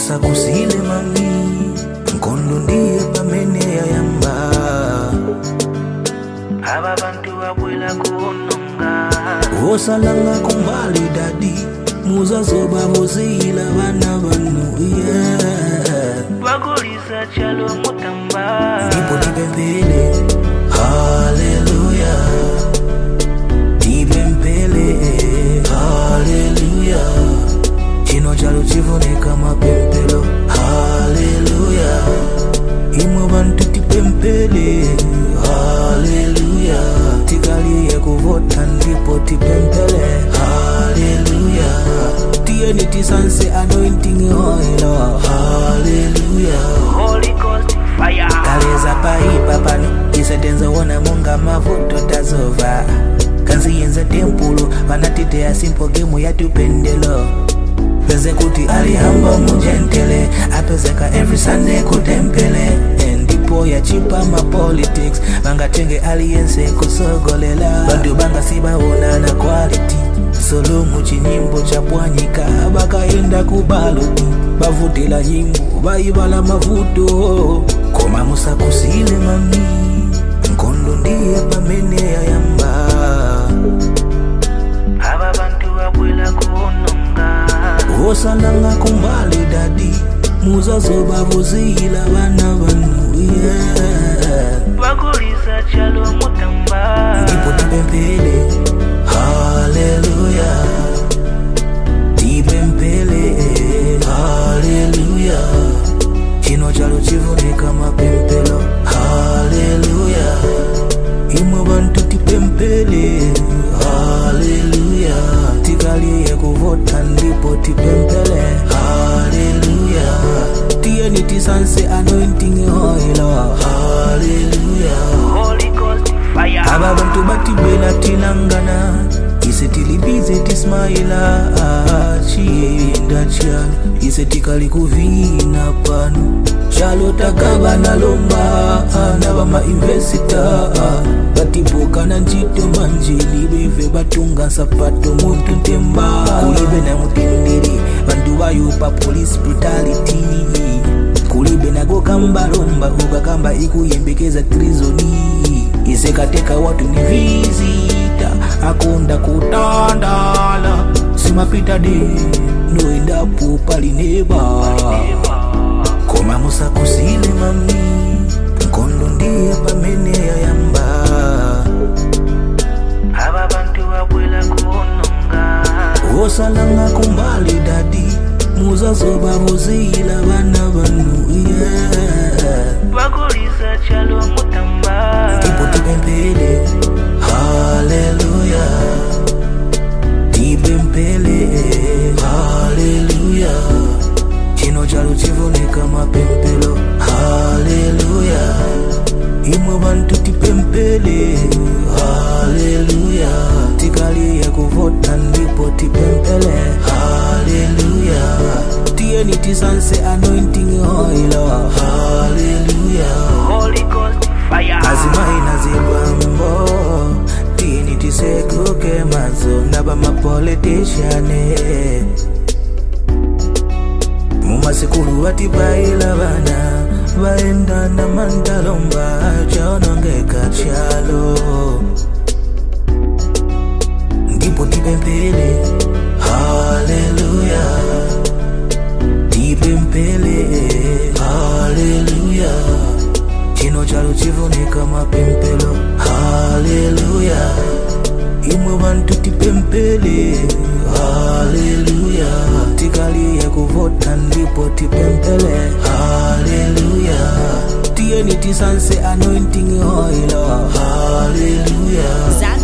musakusile mami nkondo ndiye pamene yayamba aba bantu babwela kuononga osalanga kumbali dadi muzazoba bozila bana banu bagolisa chalo mutamba ndipo tipempele haleluya tipempele haleluya chino chalo chivoneka mapempelo haleluya imwe bantu tipempele haleluya tikaliye kuvota ndipo tipempele haleluya tiyeni tisanse anointing oil haleluya Holy Ghost fire kaleza paipa pano isetenza wona munga mavuto tazova kanzi yenza tempulu vanatiteya simple game yatupendelo peze kuti alihamba mujentele apezeka every Sunday kutempele ndipo yachipa ma politics bangatenge aliyense kusogolela bantu bangasibaona na quality solo muchinyimbo chapwanyika bakaenda kubaloti bavutela nyimbo baibala mavuto koma musakusile mami nkondo ndiye pamene yayamba aba bantu babwela kuononga osalanga kumbali dadi muzazoba bozila bana banu bagolisa chalo mutamba ndipo tipempele haleluya tipempele haleluya chino chalo chivoneka mapempelo haleluya imwe bantu tipempele haleluya tikaliye kuvota ndipo tipempele haleluya tiyeni tisanse anointing oil haleluya Holy Ghost fire aba bantu batibela tinangana ise tilibize tismaila chienda chalo ise tikali kuvina pano chalo takaba na lomba naba mainvesita batibuka na njito manjili beve batunga sapato muntu temba kulibe na mutenderi bandu bayupa police brutality kulibe na gokamba lomba ukakamba ikuyembekeza trizoni isekateka watu ni visita akonda kutandala simapita de noendapo palineba koma musakusile mami nkondo ndiye pamene yayamba aba bantu babwela kuononga osalanga kumbali dadi muzazoba bozila bana banu bagolisa chalo mutamba ndipo tipempele haleluya tipempele haleluya chino chalo chivoneka mapempelo haleluya imwe bantu tipempele haleluya tikaliye kuvota ndipo tipempele haleluya tiyeni tisanse anointing oil haleluya Holy Ghost fire azimaina zibambo tiyeni tisekuke mazo naba mapoliticiane mumasikulu watibaila bana baenda na mantalomba chaonongeka chalo ndipo tipempele haleluya tipempele haleluya chino chalo chivoneka mapempelo haleluya imwe bantu tipempele haleluya tikaliye kuvota ndipo tipempele haleluya tiyeni tisanse anointing oil haleluya